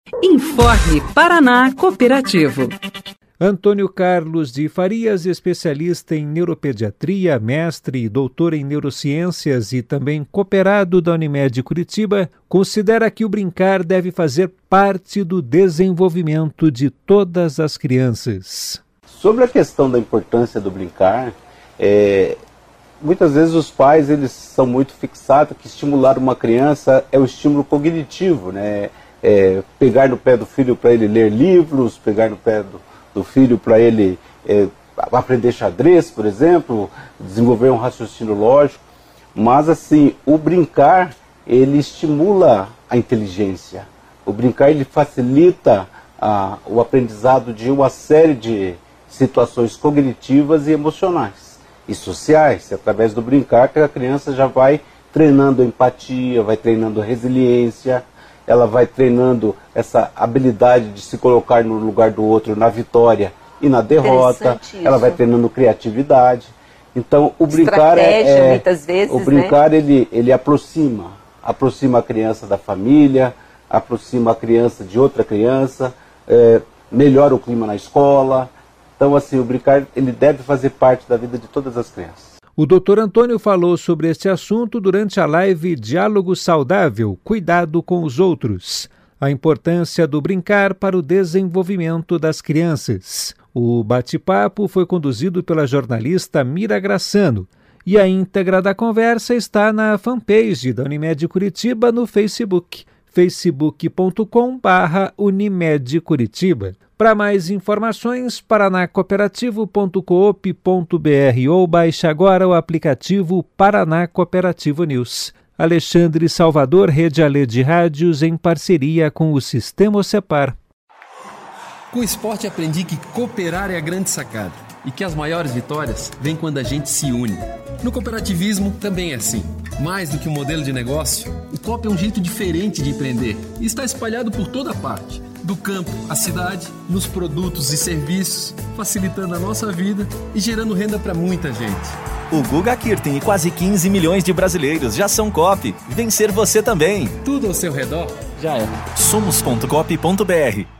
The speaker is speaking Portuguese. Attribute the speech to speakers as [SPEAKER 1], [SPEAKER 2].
[SPEAKER 1] Informe Paraná Cooperativo.
[SPEAKER 2] Antônio Carlos de Farias, especialista em neuropediatria, mestre e doutor em neurociências e também cooperado da Unimed Curitiba, considera que o brincar deve fazer parte do desenvolvimento de todas as crianças.
[SPEAKER 3] Sobre a questão da importância do brincar, muitas vezes os pais eles são muito fixados que estimular uma criança é o estímulo cognitivo, né? Pegar no pé do filho para ele ler livros, pegar no pé do filho para ele aprender xadrez, por exemplo, desenvolver um raciocínio lógico. Mas assim, o brincar, ele estimula a inteligência. O brincar, ele facilita o aprendizado de uma série de situações cognitivas e emocionais e sociais. Através do brincar que a criança já vai treinando empatia, vai treinando resiliência, ela vai treinando essa habilidade de se colocar no lugar do outro na vitória e na derrota. Ela vai treinando criatividade. Então, o brincar
[SPEAKER 4] muitas vezes,
[SPEAKER 3] o brincar, né? ele aproxima a criança da família, aproxima a criança de outra criança, melhora o clima na escola. Então, assim, o brincar ele deve fazer parte da vida de todas as crianças.
[SPEAKER 2] O Dr. Antônio falou sobre este assunto durante a live Diálogo Saudável, Cuidado com os Outros, a importância do brincar para o desenvolvimento das crianças. O bate-papo foi conduzido pela jornalista Mira Graçano e a íntegra da conversa está na fanpage da Unimed Curitiba no Facebook, facebook.com/Unimed Curitiba. Para mais informações, paranacooperativo.coop.br ou baixe agora o aplicativo Paraná Cooperativo News. Alexandre Salvador, Rede Alê de Rádios, em parceria com o Sistema Ocepar.
[SPEAKER 5] Com o esporte aprendi que cooperar é a grande sacada e que as maiores vitórias vêm quando a gente se une. No cooperativismo também é assim. Mais do que um modelo de negócio, o COP é um jeito diferente de empreender e está espalhado por toda parte. Do campo à cidade, nos produtos e serviços, facilitando a nossa vida e gerando renda para muita gente.
[SPEAKER 6] O Guga Kirten e quase 15 milhões de brasileiros já são COP. Vencer você também.
[SPEAKER 5] Tudo ao seu redor já é.
[SPEAKER 6] Somos.coop.br